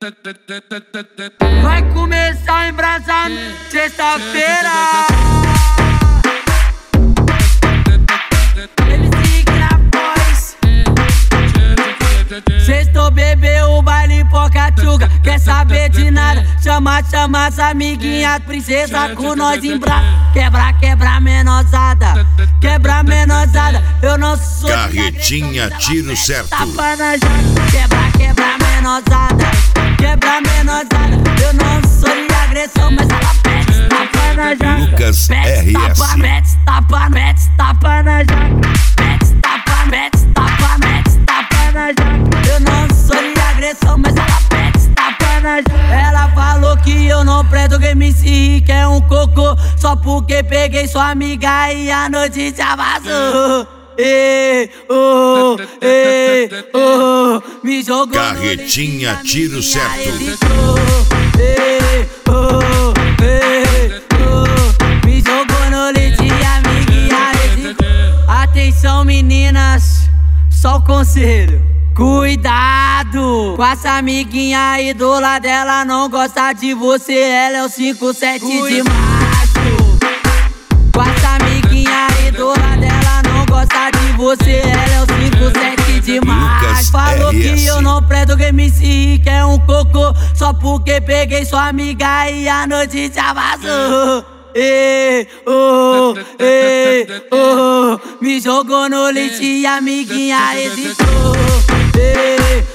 Vai começar a embrasar sexta-feira. Sextou, bebeu o baile Pocatuca. Quer saber de nada? Chama as amiguinhas, princesa com nós em braço. Quebra, menosada. Quebra, menosada. Eu não sou Carretinha, tiro certo. Tapa na jaca. Quebra, menosada. Quebra, menosada. Eu não sou de agressão, mas ela pede tapa na jaca. Lucas RS. Mete tapa na jaca. Mete tapa na jaca. Eu não sou de agressão, mas ela pede tapa na jaca. Ela falou que eu não presto, que MC Rick é um cocô. Só porque peguei sua amiga e a noite já vazou. Me jogou Carretinha, tiro certo. Me jogou no leite e a amiguinha hesitou. Atenção, meninas, só o conselho. Cuidado com essa amiguinha aí do lado dela, não gosta de você, ela é o 57 de macho. Com essa amiguinha aí do lado dela, não gosta de você, ela é o 57 de macho. Falou que eu não presto, que MC Rick é um cocô. Só porque peguei sua amiga e a noite já vazou. Me jogou no leite e a amiguinha hesitou.